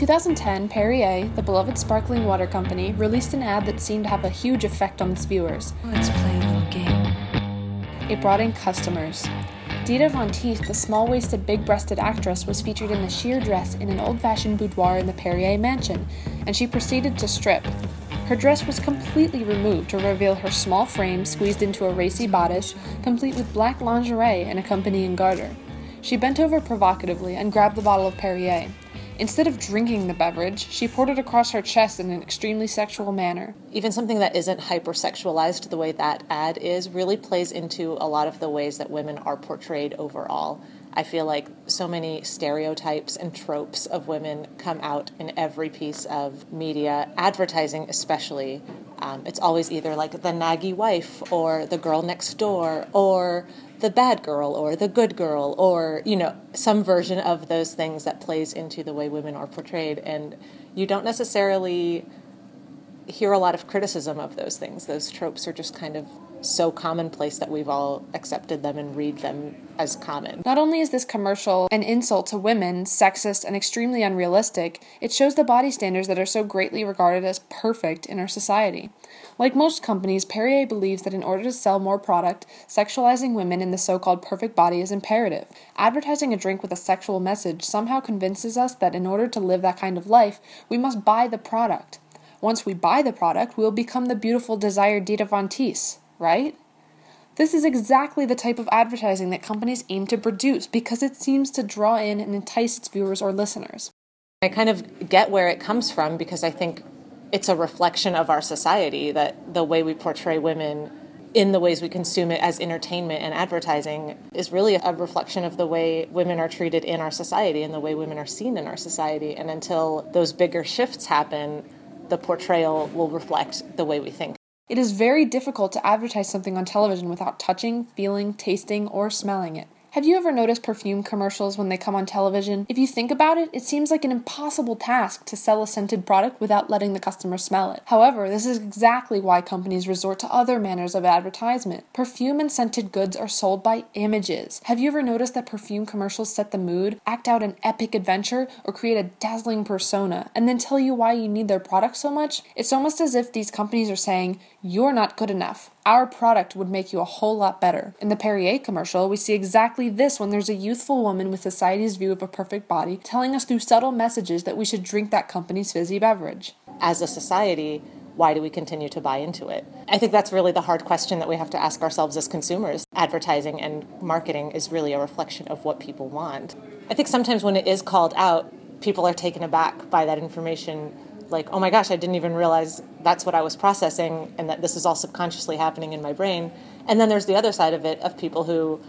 2010, Perrier, the beloved sparkling water company, released an ad that seemed to have a huge effect on its viewers. Let's play a little game. It brought in customers. Dita Von Teese, the small-waisted, big-breasted actress, was featured in a sheer dress in an old-fashioned boudoir in the Perrier mansion, and she proceeded to strip. Her dress was completely removed to reveal her small frame squeezed into a racy bodice, complete with black lingerie and accompanying garter. She bent over provocatively and grabbed the bottle of Perrier. Instead of drinking the beverage, she poured it across her chest in an extremely sexual manner. Even something that isn't hypersexualized the way that ad is really plays into a lot of the ways that women are portrayed overall. I feel like so many stereotypes and tropes of women come out in every piece of media, advertising especially. It's always either like the naggy wife or the girl next door or the bad girl or the good girl or, some version of those things that plays into the way women are portrayed. And you don't necessarily hear a lot of criticism of those things. Those tropes are just kind of so commonplace that we've all accepted them and read them as common. Not only is this commercial an insult to women, sexist, and extremely unrealistic, it shows the body standards that are so greatly regarded as perfect in our society. Like most companies, Perrier believes that in order to sell more product, sexualizing women in the so-called perfect body is imperative. Advertising a drink with a sexual message somehow convinces us that in order to live that kind of life, we must buy the product. Once we buy the product, we will become the beautiful, desired Dita Von Teese, right? This is exactly the type of advertising that companies aim to produce because it seems to draw in and entice its viewers or listeners. I kind of get where it comes from because I think it's a reflection of our society that the way we portray women in the ways we consume it as entertainment and advertising is really a reflection of the way women are treated in our society and the way women are seen in our society. And until those bigger shifts happen, the portrayal will reflect the way we think. It is very difficult to advertise something on television without touching, feeling, tasting, or smelling it. Have you ever noticed perfume commercials when they come on television? If you think about it, it seems like an impossible task to sell a scented product without letting the customer smell it. However, this is exactly why companies resort to other manners of advertisement. Perfume and scented goods are sold by images. Have you ever noticed that perfume commercials set the mood, act out an epic adventure, or create a dazzling persona, and then tell you why you need their product so much? It's almost as if these companies are saying, "You're not good enough. Our product would make you a whole lot better." In the Perrier commercial, we see exactly this when there's a youthful woman with society's view of a perfect body telling us through subtle messages that we should drink that company's fizzy beverage. As a society, why do we continue to buy into it? I think that's really the hard question that we have to ask ourselves as consumers. Advertising and marketing is really a reflection of what people want. I think sometimes when it is called out, people are taken aback by that information. Like, oh my gosh, I didn't even realize that's what I was processing and that this is all subconsciously happening in my brain. And then there's the other side of it of people who,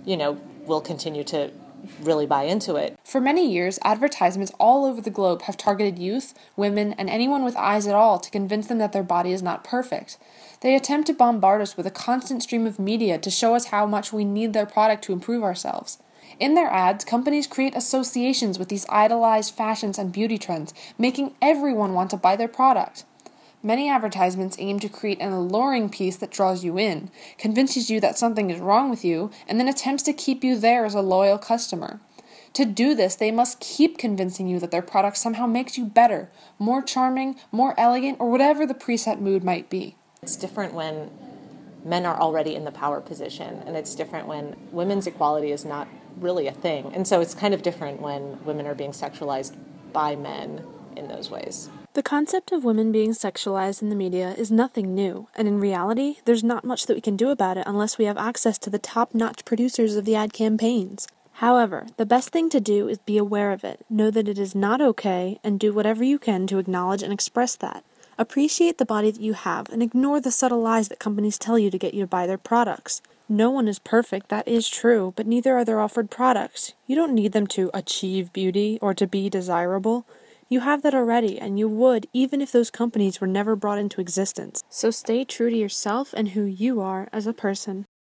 will continue to really buy into it. For many years, advertisements all over the globe have targeted youth, women, and anyone with eyes at all to convince them that their body is not perfect. They attempt to bombard us with a constant stream of media to show us how much we need their product to improve ourselves. In their ads, companies create associations with these idolized fashions and beauty trends, making everyone want to buy their product. Many advertisements aim to create an alluring piece that draws you in, convinces you that something is wrong with you, and then attempts to keep you there as a loyal customer. To do this, they must keep convincing you that their product somehow makes you better, more charming, more elegant, or whatever the preset mood might be. It's different when men are already in the power position, and it's different when women's equality is not really a thing. And so it's kind of different when women are being sexualized by men in those ways. The concept of women being sexualized in the media is nothing new, and in reality, there's not much that we can do about it unless we have access to the top-notch producers of the ad campaigns. However, the best thing to do is be aware of it, know that it is not okay, and do whatever you can to acknowledge and express that. Appreciate the body that you have, and ignore the subtle lies that companies tell you to get you to buy their products. No one is perfect, that is true, but neither are their offered products. You don't need them to achieve beauty or to be desirable. You have that already, and you would, even if those companies were never brought into existence. So stay true to yourself and who you are as a person.